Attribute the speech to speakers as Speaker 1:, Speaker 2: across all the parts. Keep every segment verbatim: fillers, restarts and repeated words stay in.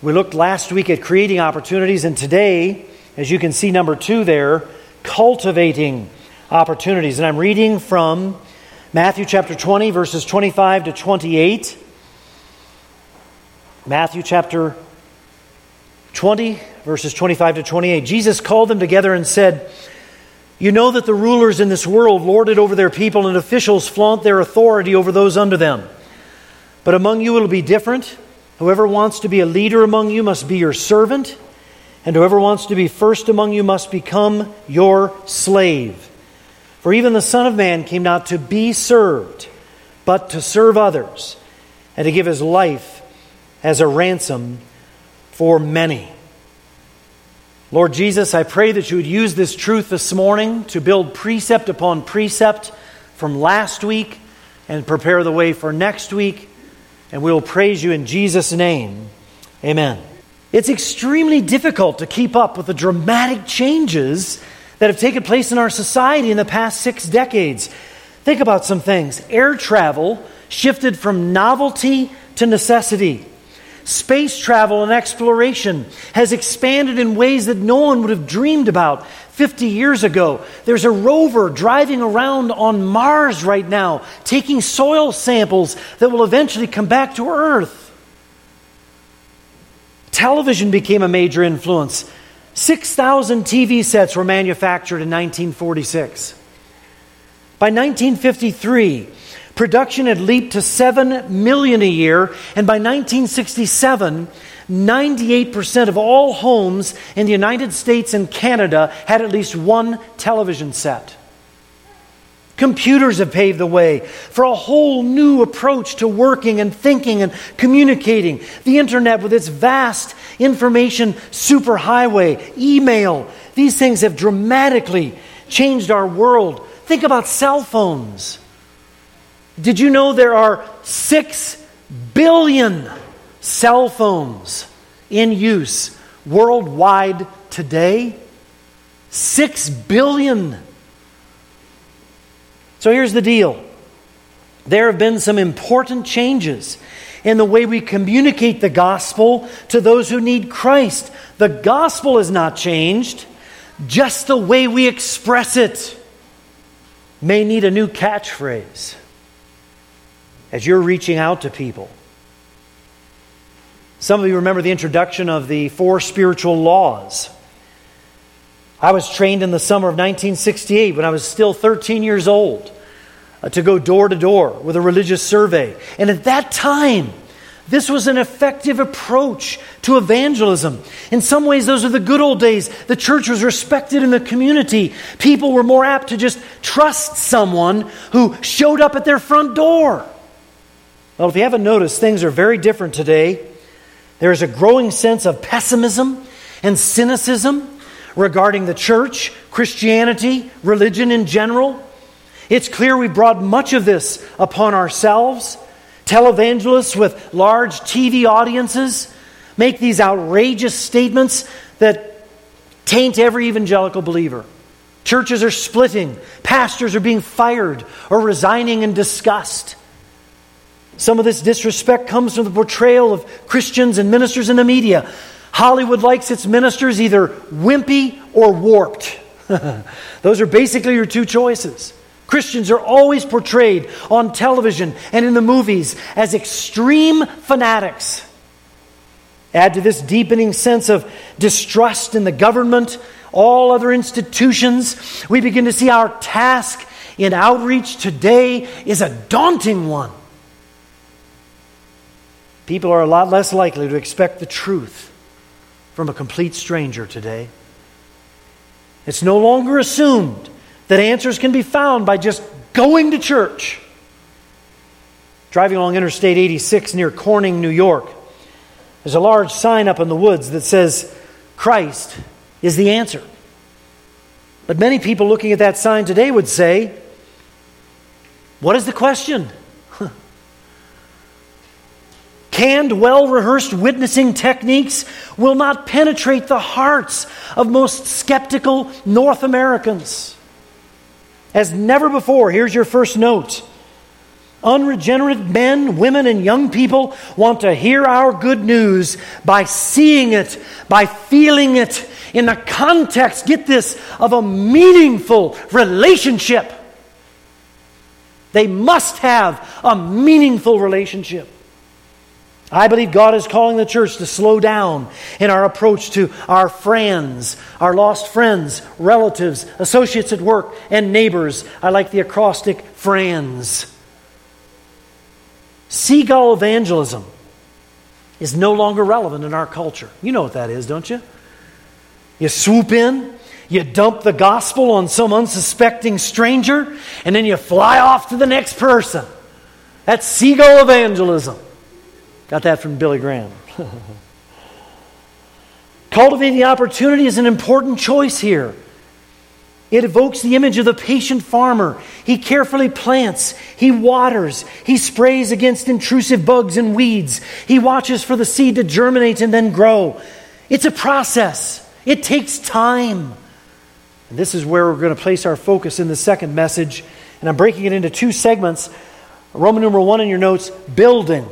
Speaker 1: We looked last week at creating opportunities, and today, as you can see, number two there, cultivating opportunities. And I'm reading from Matthew chapter twenty, verses twenty-five to twenty-eight. Matthew chapter twenty, verses twenty-five to twenty-eight. Jesus called them together and said, "You know that the rulers in this world lord it over their people, and officials flaunt their authority over those under them. But among you it will be different. Whoever wants to be a leader among you must be your servant, and whoever wants to be first among you must become your slave. For even the Son of Man came not to be served, but to serve others, and to give his life as a ransom for many." Lord Jesus, I pray that you would use this truth this morning to build precept upon precept from last week and prepare the way for next week. And we will praise you in Jesus' name. Amen. It's extremely difficult to keep up with the dramatic changes that have taken place in our society in the past six decades. Think about some things. Air travel shifted from novelty to necessity. Space travel and exploration has expanded in ways that no one would have dreamed about fifty years ago. There's a rover driving around on Mars right now, taking soil samples that will eventually come back to Earth. Television became a major influence. six thousand T V sets were manufactured in nineteen forty-six. By nineteen fifty-three, production had leaped to seven million a year, and by nineteen sixty-seven, ninety-eight percent of all homes in the United States and Canada had at least one television set. Computers have paved the way for a whole new approach to working and thinking and communicating. The internet with its vast information superhighway, email, these things have dramatically changed our world. Think about cell phones. Did you know there are six billion cell phones in use worldwide today? Six billion. So here's the deal. There have been some important changes in the way we communicate the gospel to those who need Christ. The gospel has not changed, just the way we express it may need a new catchphrase as you're reaching out to people. Some of you remember the introduction of the four spiritual laws. I was trained in the summer of nineteen sixty-eight when I was still thirteen years old uh, to go door to door with a religious survey. And at that time, this was an effective approach to evangelism. In some ways, those are the good old days. The church was respected in the community. People were more apt to just trust someone who showed up at their front door. Well, if you haven't noticed, things are very different today. There is a growing sense of pessimism and cynicism regarding the church, Christianity, religion in general. It's clear we brought much of this upon ourselves. Televangelists with large T V audiences make these outrageous statements that taint every evangelical believer. Churches are splitting. Pastors are being fired or resigning in disgust. Some of this disrespect comes from the portrayal of Christians and ministers in the media. Hollywood likes its ministers either wimpy or warped. Those are basically your two choices. Christians are always portrayed on television and in the movies as extreme fanatics. Add to this deepening sense of distrust in the government, all other institutions, we begin to see our task in outreach today is a daunting one. People are a lot less likely to expect the truth from a complete stranger today. It's no longer assumed that answers can be found by just going to church. Driving along Interstate eighty-six near Corning, New York, there's a large sign up in the woods that says, "Christ is the answer." But many people looking at that sign today would say, "What is the question?" Canned, well-rehearsed witnessing techniques will not penetrate the hearts of most skeptical North Americans. As never before, here's your first note. Unregenerate men, women, and young people want to hear our good news by seeing it, by feeling it in the context, get this, of a meaningful relationship. They must have a meaningful relationship. I believe God is calling the church to slow down in our approach to our friends, our lost friends, relatives, associates at work, and neighbors. I like the acrostic friends. Seagull evangelism is no longer relevant in our culture. You know what that is, don't you? You swoop in, you dump the gospel on some unsuspecting stranger, and then you fly off to the next person. That's seagull evangelism. Got that from Billy Graham. Cultivating the opportunity is an important choice here. It evokes the image of the patient farmer. He carefully plants, he waters, he sprays against intrusive bugs and weeds. He watches for the seed to germinate and then grow. It's a process. It takes time. And this is where we're going to place our focus in the second message. And I'm breaking it into two segments. Roman numeral one in your notes, building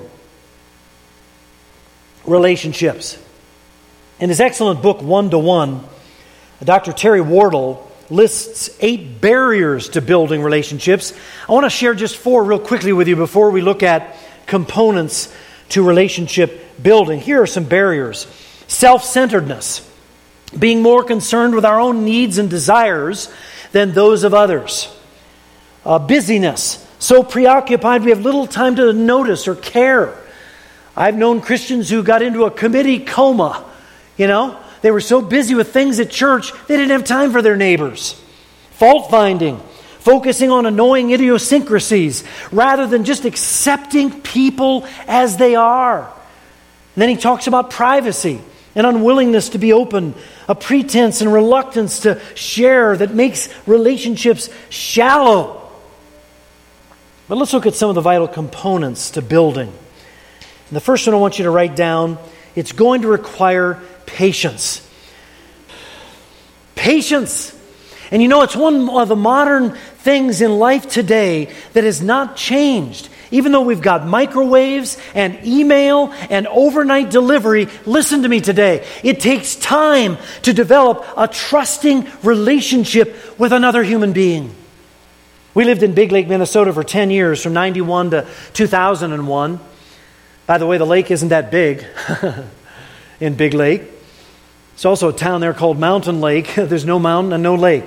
Speaker 1: relationships. In his excellent book, One to One, Doctor Terry Wardle lists eight barriers to building relationships. I want to share just four real quickly with you before we look at components to relationship building. Here are some barriers. Self-centeredness, being more concerned with our own needs and desires than those of others. Uh, busyness, so preoccupied we have little time to notice or care. I've known Christians who got into a committee coma, you know. They were so busy with things at church, they didn't have time for their neighbors. Fault finding, focusing on annoying idiosyncrasies rather than just accepting people as they are. And then he talks about privacy, an unwillingness to be open, a pretense and reluctance to share that makes relationships shallow. But let's look at some of the vital components to building. And the first one I want you to write down, it's going to require patience. Patience. And you know, it's one of the modern things in life today that has not changed. Even though we've got microwaves and email and overnight delivery, listen to me today. It takes time to develop a trusting relationship with another human being. We lived in Big Lake, Minnesota for ten years, from ninety-one to two thousand one. By the way, the lake isn't that big in Big Lake. It's also a town there called Mountain Lake. There's no mountain and no lake.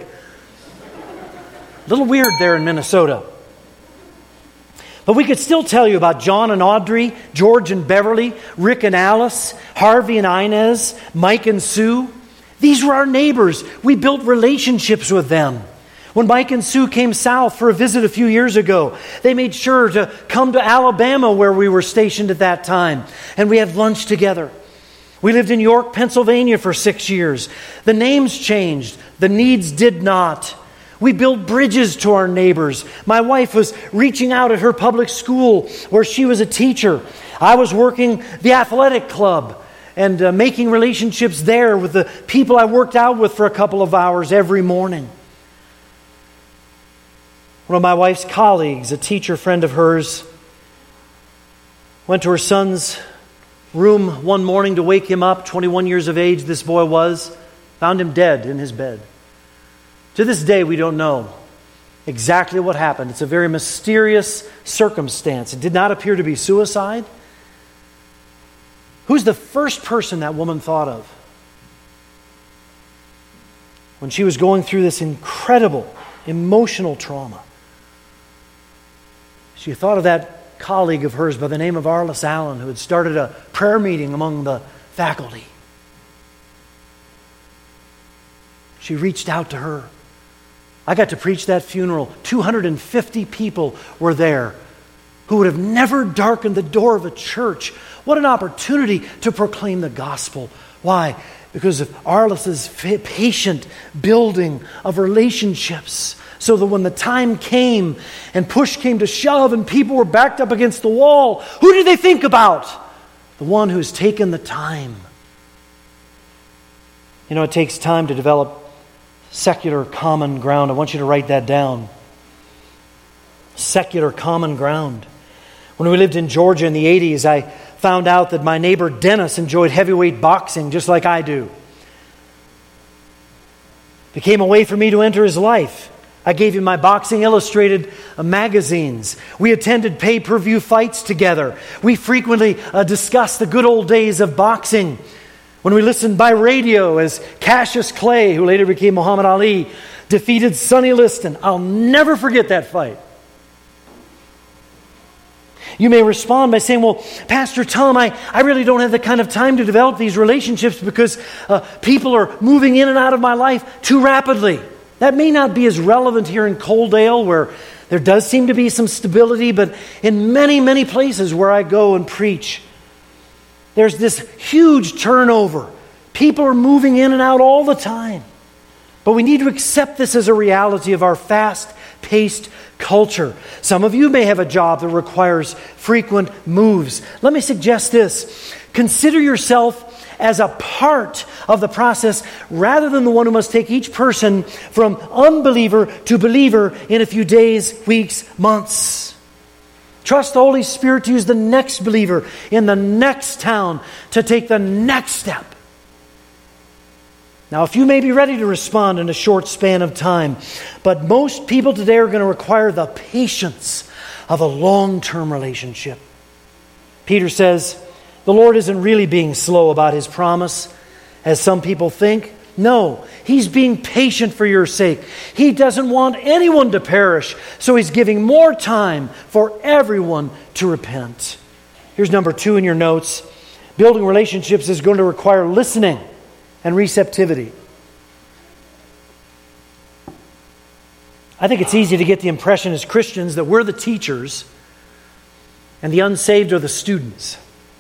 Speaker 1: A little weird there in Minnesota. But we could still tell you about John and Audrey, George and Beverly, Rick and Alice, Harvey and Inez, Mike and Sue. These were our neighbors. We built relationships with them. When Mike and Sue came south for a visit a few years ago, they made sure to come to Alabama where we were stationed at that time. And we had lunch together. We lived in York, Pennsylvania for six years. The names changed. The needs did not. We built bridges to our neighbors. My wife was reaching out at her public school where she was a teacher. I was working the athletic club and uh, making relationships there with the people I worked out with for a couple of hours every morning. One of my wife's colleagues, a teacher friend of hers, went to her son's room one morning to wake him up. twenty-one years of age this boy was. Found him dead in his bed. To this day, we don't know exactly what happened. It's a very mysterious circumstance. It did not appear to be suicide. Who's the first person that woman thought of when she was going through this incredible emotional trauma? She thought of that colleague of hers by the name of Arliss Allen, who had started a prayer meeting among the faculty. She reached out to her. I got to preach that funeral. two hundred fifty people were there who would have never darkened the door of a church. What an opportunity to proclaim the gospel. Why? Because of Arliss's patient building of relationships, so that when the time came and push came to shove and people were backed up against the wall, who did they think about? The one who's taken the time. You know, it takes time to develop secular common ground. I want you to write that down. Secular common ground. When we lived in Georgia in the eighties, I found out that my neighbor Dennis enjoyed heavyweight boxing just like I do. It became a way for me to enter his life. I gave him my Boxing Illustrated uh, magazines. We attended pay-per-view fights together. We frequently uh, discussed the good old days of boxing. When we listened by radio as Cassius Clay, who later became Muhammad Ali, defeated Sonny Liston. I'll never forget that fight. You may respond by saying, well, Pastor Tom, I, I really don't have the kind of time to develop these relationships because uh, people are moving in and out of my life too rapidly. That may not be as relevant here in Coaldale, where there does seem to be some stability, but in many, many places where I go and preach, there's this huge turnover. People are moving in and out all the time. But we need to accept this as a reality of our fast-paced culture. Some of you may have a job that requires frequent moves. Let me suggest this. Consider yourself as a part of the process rather than the one who must take each person from unbeliever to believer in a few days, weeks, months. Trust the Holy Spirit to use the next believer in the next town to take the next step. Now, if you may be ready to respond in a short span of time, but most people today are going to require the patience of a long-term relationship. Peter says, the Lord isn't really being slow about His promise, as some people think. No, He's being patient for your sake. He doesn't want anyone to perish, so He's giving more time for everyone to repent. Here's number two in your notes. Building relationships is going to require listening and receptivity. I think it's easy to get the impression as Christians that we're the teachers and the unsaved are the students.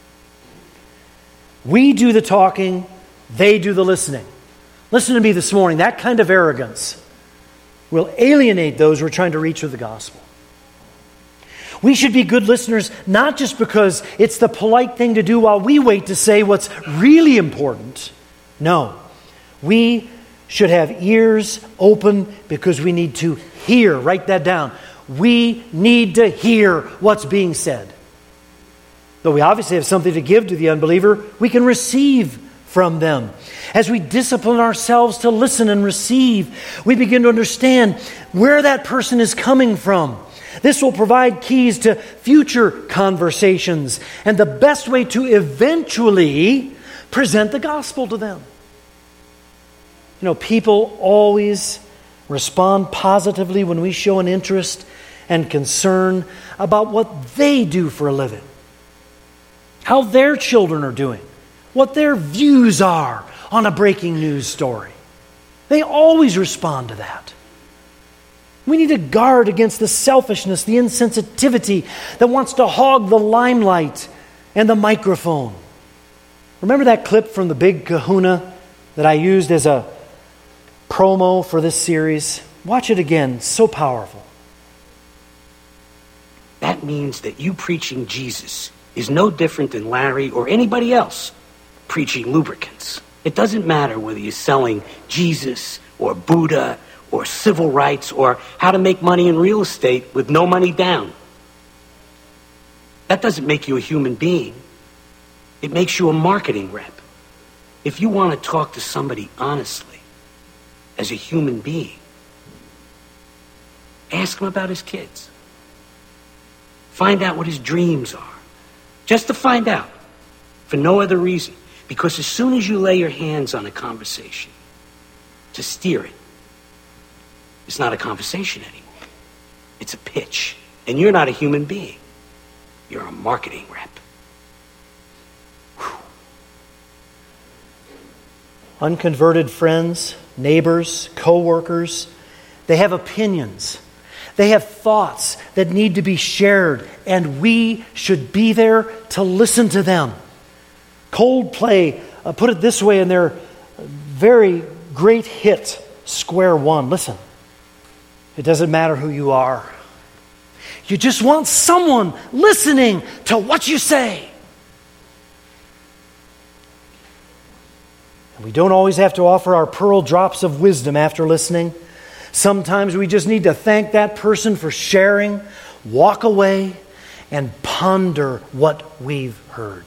Speaker 1: We do the talking, they do the listening. Listen to me this morning. That kind of arrogance will alienate those we're trying to reach with the gospel. We should be good listeners, not just because it's the polite thing to do while we wait to say what's really important. No, we should have ears open because we need to hear. Write that down. We need to hear what's being said. Though we obviously have something to give to the unbeliever, we can receive from them. As we discipline ourselves to listen and receive, we begin to understand where that person is coming from. This will provide keys to future conversations and the best way to eventually present the gospel to them. You know, people always respond positively when we show an interest and concern about what they do for a living, how their children are doing, what their views are on a breaking news story. They always respond to that. We need to guard against the selfishness, the insensitivity that wants to hog the limelight and the microphone. Remember that clip from the Big Kahuna that I used as a promo for this series? Watch it again. It's so powerful.
Speaker 2: That means that you preaching Jesus is no different than Larry or anybody else preaching lubricants. It doesn't matter whether you're selling Jesus or Buddha or civil rights or how to make money in real estate with no money down. That doesn't make you a human being. It makes you a marketing rep. If you want to talk to somebody honestly, as a human being, ask him about his kids. Find out what his dreams are. Just to find out. For no other reason. Because as soon as you lay your hands on a conversation to steer it, it's not a conversation anymore. It's a pitch. And you're not a human being. You're a marketing rep. Whew.
Speaker 1: Unconverted friends, neighbors, co-workers, they have opinions. They have thoughts that need to be shared, and we should be there to listen to them. Coldplay uh, put it this way in their very great hit, Square One. Listen, it doesn't matter who you are. You just want someone listening to what you say. And we don't always have to offer our pearl drops of wisdom after listening. Sometimes we just need to thank that person for sharing, walk away, and ponder what we've heard.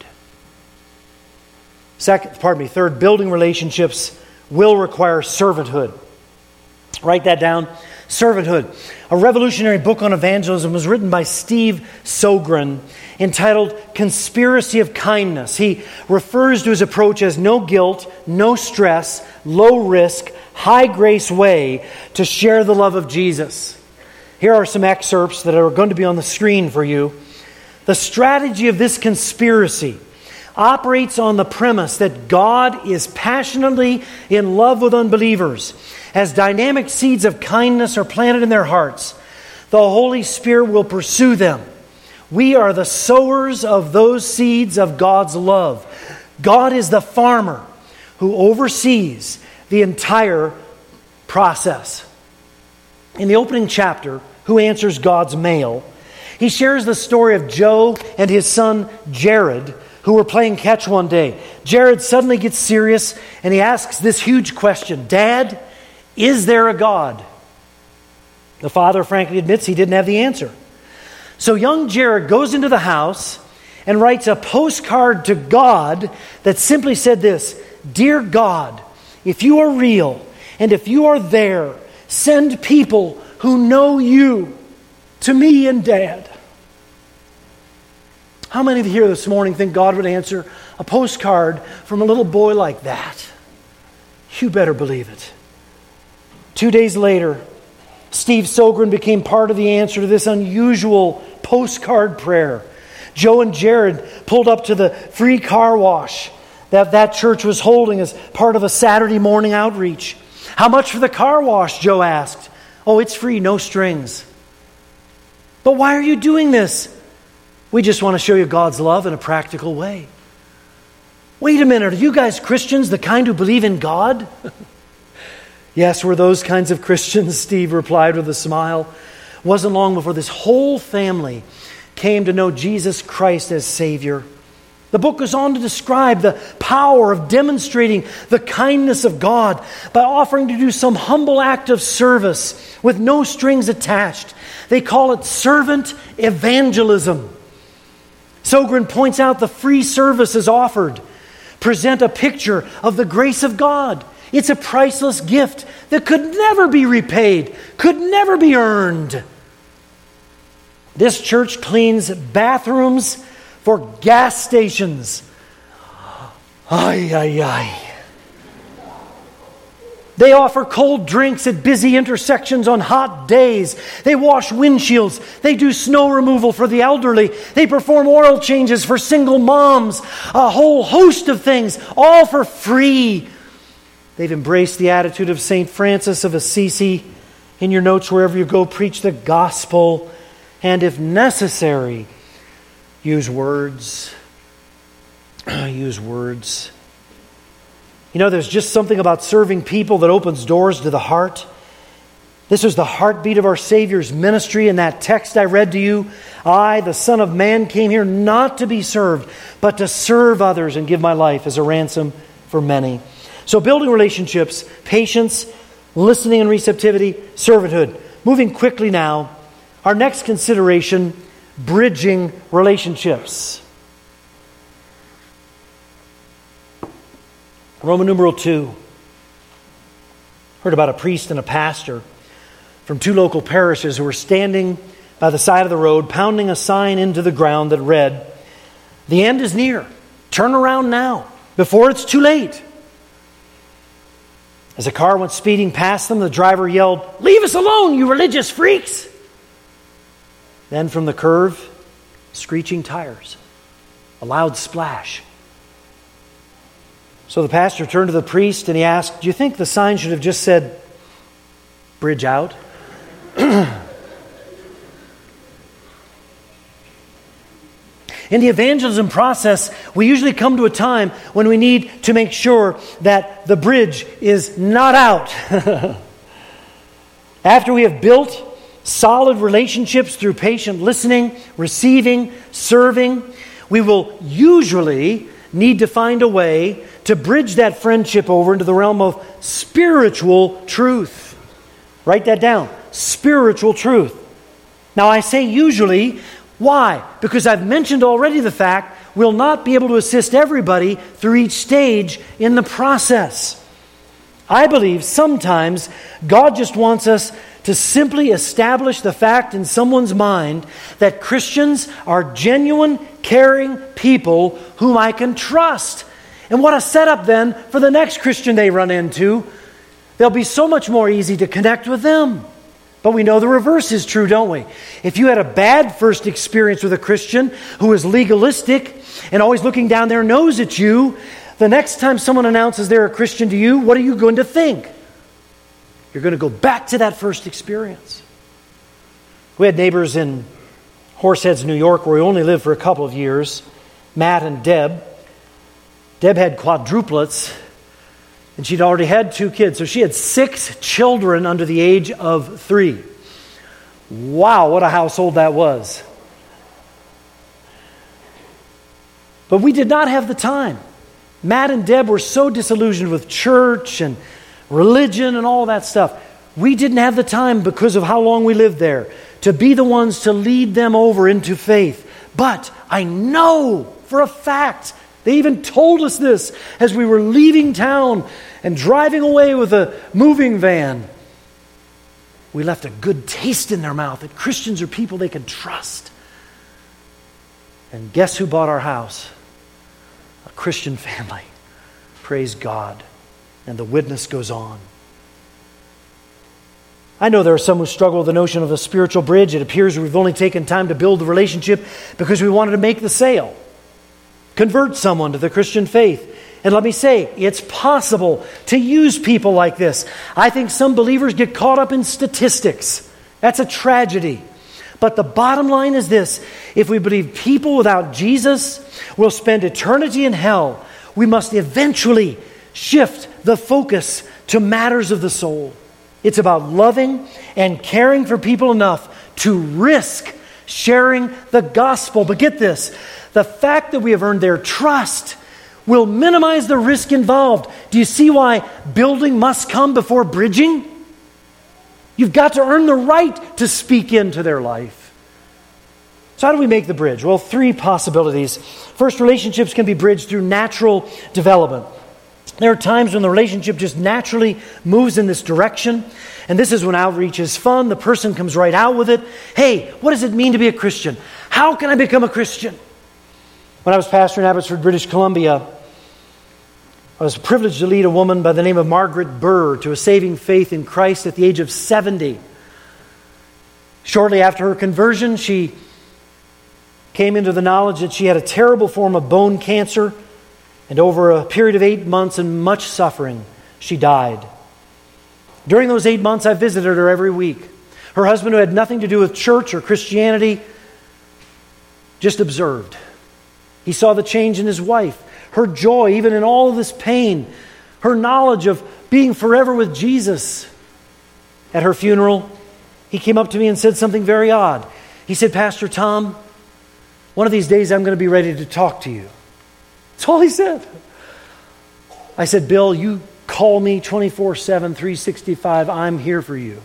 Speaker 1: Second, pardon me, third, building relationships will require servanthood. Write that down. Servanthood. A revolutionary book on evangelism was written by Steve Sogren entitled Conspiracy of Kindness. He refers to his approach as no guilt, no stress, low risk, high grace way to share the love of Jesus. Here are some excerpts that are going to be on the screen for you. The strategy of this conspiracy operates on the premise that God is passionately in love with unbelievers. As dynamic seeds of kindness are planted in their hearts, the Holy Spirit will pursue them. We are the sowers of those seeds of God's love. God is the farmer who oversees the entire process. In the opening chapter, Who Answers God's Mail, he shares the story of Joe and his son Jared, who were playing catch one day. Jared suddenly gets serious and he asks this huge question, "Dad, is there a God?" The father frankly admits he didn't have the answer. So young Jared goes into the house and writes a postcard to God that simply said this, "Dear God, if you are real and if you are there, send people who know you to me and Dad." How many of you here this morning think God would answer a postcard from a little boy like that? You better believe it. Two days later, Steve Sogren became part of the answer to this unusual postcard prayer. Joe and Jared pulled up to the free car wash that that church was holding as part of a Saturday morning outreach. "How much for the car wash?" Joe asked. "Oh, it's free, no strings." "But why are you doing this?" "We just want to show you God's love in a practical way." "Wait a minute, are you guys Christians, the kind who believe in God?" "Yes, we're those kinds of Christians," Steve replied with a smile. It wasn't long before this whole family came to know Jesus Christ as Savior. The book goes on to describe the power of demonstrating the kindness of God by offering to do some humble act of service with no strings attached. They call it servant evangelism. Sogren points out the free services offered present a picture of the grace of God. It's a priceless gift that could never be repaid, could never be earned. This church cleans bathrooms for gas stations. Ay, ay, ay. They offer cold drinks at busy intersections on hot days. They wash windshields. They do snow removal for the elderly. They perform oil changes for single moms. A whole host of things, all for free. They've embraced the attitude of Saint Francis of Assisi. In your notes, wherever you go, preach the gospel. And if necessary, use words. Use words. You know, there's just something about serving people that opens doors to the heart. This was the heartbeat of our Savior's ministry in that text I read to you. I, the Son of Man, came here not to be served, but to serve others and give my life as a ransom for many. So building relationships, patience, listening and receptivity, servanthood. Moving quickly now, our next consideration, bridging relationships. Roman numeral two. Heard about a priest and a pastor from two local parishes who were standing by the side of the road, pounding a sign into the ground that read, "The end is near. Turn around now, before it's too late." As a car went speeding past them, the driver yelled, "Leave us alone, you religious freaks!" Then from the curve, screeching tires, a loud splash. So the pastor turned to the priest and he asked, "Do you think the sign should have just said, 'Bridge out'?" In the evangelism process, we usually come to a time when we need to make sure that the bridge is not out. After we have built solid relationships through patient listening, receiving, serving, we will usually need to find a way to bridge that friendship over into the realm of spiritual truth. Write that down. Spiritual truth. Now I say usually, Why? Because I've mentioned already the fact we'll not be able to assist everybody through each stage in the process. I believe sometimes God just wants us to simply establish the fact in someone's mind that Christians are genuine, caring people whom I can trust. And what a setup then for the next Christian they run into. They'll be so much more easy to connect with them. But we know the reverse is true, don't we? If you had a bad first experience with a Christian who is legalistic and always looking down their nose at you, the next time someone announces they're a Christian to you, what are you going to think? You're going to go back to that first experience. We had neighbors in Horseheads, New York, where we only lived for a couple of years, Matt and Deb. Deb had quadruplets, and she'd already had two kids. So she had six children under the age of three. Wow, what a household that was. But we did not have the time. Matt and Deb were so disillusioned with church and religion and all that stuff. We didn't have the time, because of how long we lived there, to be the ones to lead them over into faith. But I know for a fact, they even told us this as we were leaving town and driving away with a moving van. We left a good taste in their mouth that Christians are people they can trust. And guess who bought our house? A Christian family. Praise God. And the witness goes on. I know there are some who struggle with the notion of a spiritual bridge. It appears we've only taken time to build the relationship because we wanted to make the sale. Convert someone to the Christian faith. And let me say, it's possible to use people like this. I think some believers get caught up in statistics. That's a tragedy. But the bottom line is this: if we believe people without Jesus will spend eternity in hell, we must eventually shift the focus to matters of the soul. It's about loving and caring for people enough to risk sharing the gospel. But get this, the fact that we have earned their trust will minimize the risk involved. Do you see why building must come before bridging? You've got to earn the right to speak into their life. So how do we make the bridge? Well, three possibilities. First, relationships can be bridged through natural development. There are times when the relationship just naturally moves in this direction. And this is when outreach is fun. The person comes right out with it. Hey, what does it mean to be a Christian? How can I become a Christian? When I was pastor in Abbotsford, British Columbia, I was privileged to lead a woman by the name of Margaret Burr to a saving faith in Christ at the age of seventy. Shortly after her conversion, she came into the knowledge that she had a terrible form of bone cancer, and over a period of eight months and much suffering, she died. During those eight months, I visited her every week. Her husband, who had nothing to do with church or Christianity, just observed. He saw the change in his wife, her joy, even in all of this pain, her knowledge of being forever with Jesus. At her funeral, he came up to me and said something very odd. He said, "Pastor Tom, one of these days I'm going to be ready to talk to you." That's all he said. I said, "Bill, you call me twenty-four seven, three sixty-five. I'm here for you."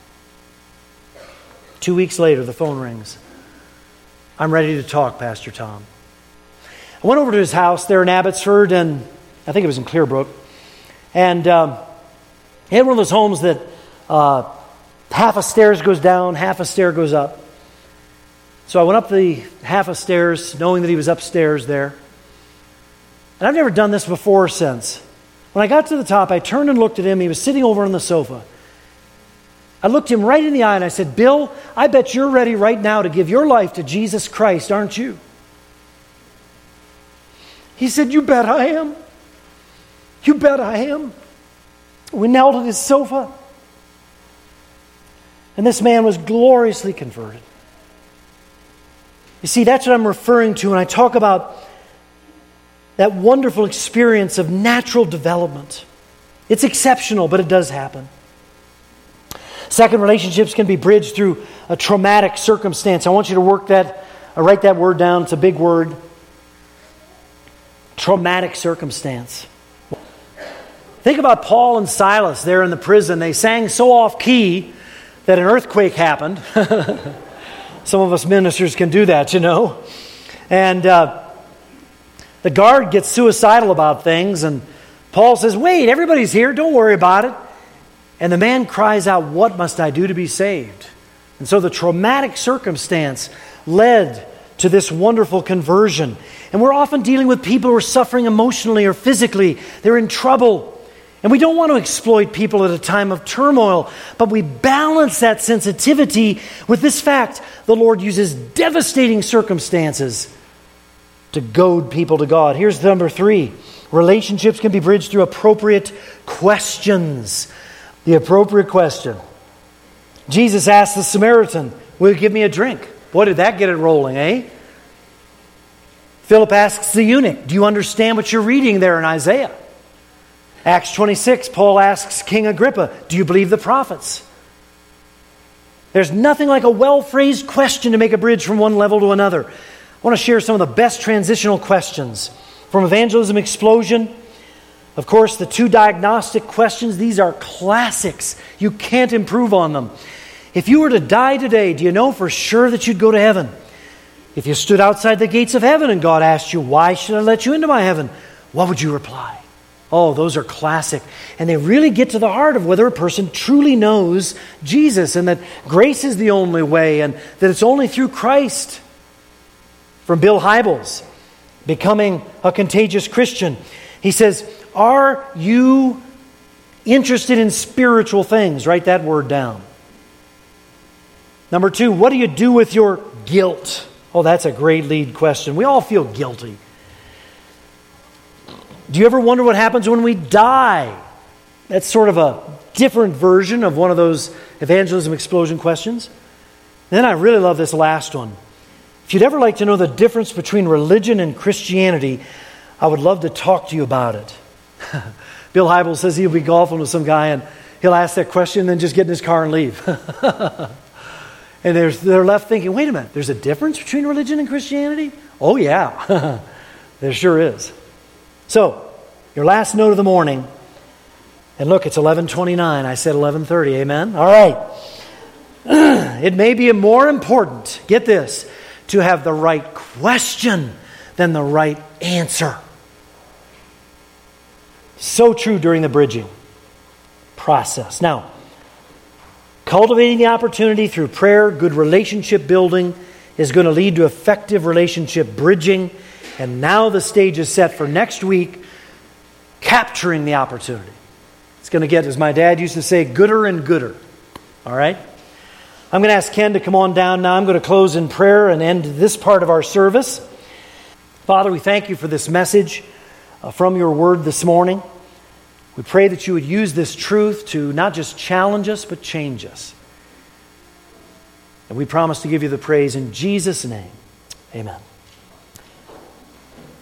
Speaker 1: Two weeks later, the phone rings. "I'm ready to talk, Pastor Tom." I went over to his house there in Abbotsford, and I think it was in Clearbrook. And um, he had one of those homes that uh, half a stairs goes down, half a stair goes up. So I went up the half a stairs, knowing that he was upstairs there. And I've never done this before or since. When I got to the top, I turned and looked at him. He was sitting over on the sofa. I looked him right in the eye and I said, "Bill, I bet you're ready right now to give your life to Jesus Christ, aren't you?" He said, "You bet I am. You bet I am." We knelt at his sofa. And this man was gloriously converted. You see, that's what I'm referring to when I talk about that wonderful experience of natural development. It's exceptional, but it does happen. Second, relationships can be bridged through a traumatic circumstance. I want you to work that, or write that word down. It's a big word. Traumatic circumstance. Think about Paul and Silas there in the prison. They sang so off key that an earthquake happened. Some of us ministers can do that, you know. And uh, the guard gets suicidal about things, and Paul says, wait, everybody's here, don't worry about it. And the man cries out, what must I do to be saved? And so the traumatic circumstance led to this wonderful conversion. And we're often dealing with people who are suffering emotionally or physically. They're in trouble. And we don't want to exploit people at a time of turmoil, but we balance that sensitivity with this fact: the Lord uses devastating circumstances to goad people to God. Here's number three. Relationships can be bridged through appropriate questions. The appropriate question. Jesus asked the Samaritan, will you give me a drink? Boy, did that get it rolling, eh? Philip asks the eunuch, do you understand what you're reading there in Isaiah? Acts twenty-six, Paul asks King Agrippa, do you believe the prophets? There's nothing like a well-phrased question to make a bridge from one level to another. I want to share some of the best transitional questions from Evangelism Explosion. Of course, the two diagnostic questions, these are classics. You can't improve on them. If you were to die today, do you know for sure that you'd go to heaven? If you stood outside the gates of heaven and God asked you, why should I let you into my heaven? What would you reply? Oh, those are classic. And they really get to the heart of whether a person truly knows Jesus and that grace is the only way and that it's only through Christ. From Bill Hybels, Becoming a Contagious Christian. He says, are you interested in spiritual things? Write that word down. Number two, what do you do with your guilt? Oh, that's a great lead question. We all feel guilty. Do you ever wonder what happens when we die? That's sort of a different version of one of those Evangelism Explosion questions. And then I really love this last one. If you'd ever like to know the difference between religion and Christianity, I would love to talk to you about it. Bill Hybels says he'll be golfing with some guy and he'll ask that question and then just get in his car and leave. And they're, they're left thinking, wait a minute, there's a difference between religion and Christianity? Oh yeah, there sure is. So, your last note of the morning, and look, it's eleven twenty-nine. I said eleven thirty, amen? All right. It may be more important, get this, to have the right question than the right answer. So true during the bridging process. Now, cultivating the opportunity through prayer, good relationship building is going to lead to effective relationship bridging. And now the stage is set for next week, capturing the opportunity. It's going to get, as my dad used to say, gooder and gooder. All right? I'm going to ask Ken to come on down now. I'm going to close in prayer and end this part of our service. Father, we thank you for this message uh, from your word this morning. We pray that you would use this truth to not just challenge us, but change us. And we promise to give you the praise in Jesus' name. Amen.